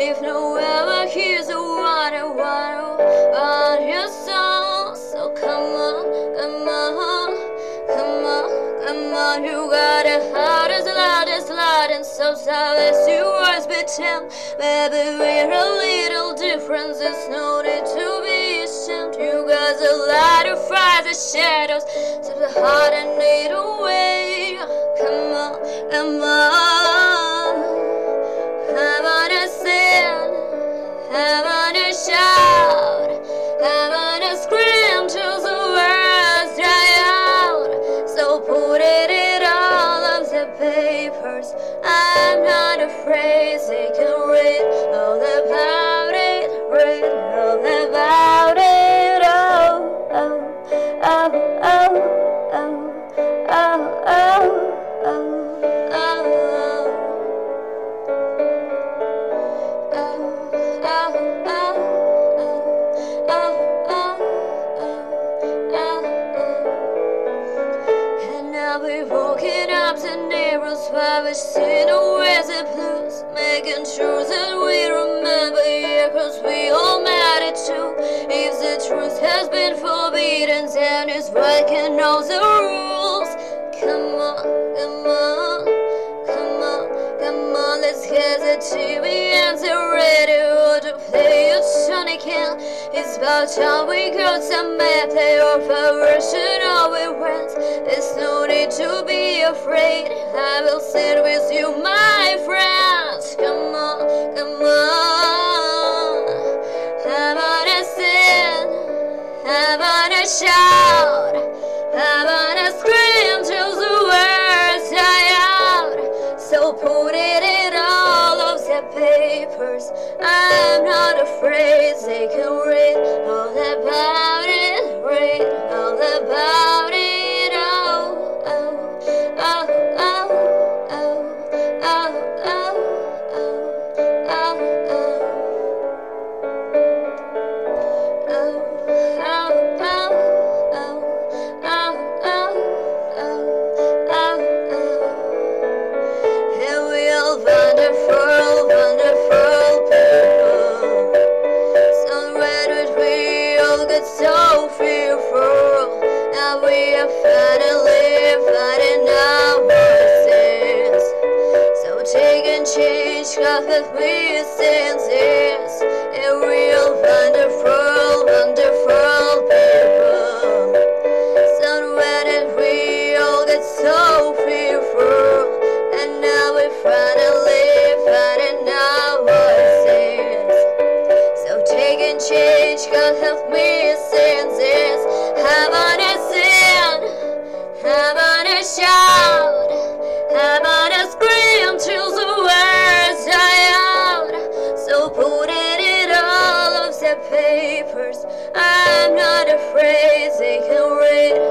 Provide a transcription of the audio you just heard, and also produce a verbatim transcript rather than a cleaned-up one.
if no one ever hears a water, water on your soul. So come on, come on, come on, come on. You got a heart as loud as loud and so soft as your words pretend. Maybe we're a little different, there's no need to be ashamed. You got a light of fire, the shadows, to the heart and need away. Come on, come on. I wanna sing, I wanna shout, I wanna scream till the words dry out. So put it in all of the papers. I'm not afraid, they can read all about it, read all about it. Oh, oh, oh, oh, oh, oh, oh, oh, oh. We're walking up the narrow spot, we're sitting with the blues, making sure that we remember, yeah, cause we all matter too. If the truth has been forbidden, then it's breaking all the rules. Come on, come on, come on, come on, let's get the T V and the radio to play a Johnny Can. It's about time we got some map, play our version of it went. There's no need to be afraid, I will sit with you, my friends. Come on, come on. I wanna sing, I wanna shout, I wanna scream till the words die out. So put it in all of the papers. I'm not afraid, they can read all about it, read all about it. Wonderful, wonderful people. So where did we all get so fearful? Now we are finally finding our voices. So take and change, cause with me since this a real wonderful, wonderful people. So where did we all get so fearful? And now we're finally finding our voices. So take and change, God help me since this. I wanna sing, I wanna shout, I wanna scream till the words die out. So put it in all of the papers. I'm not afraid, they can read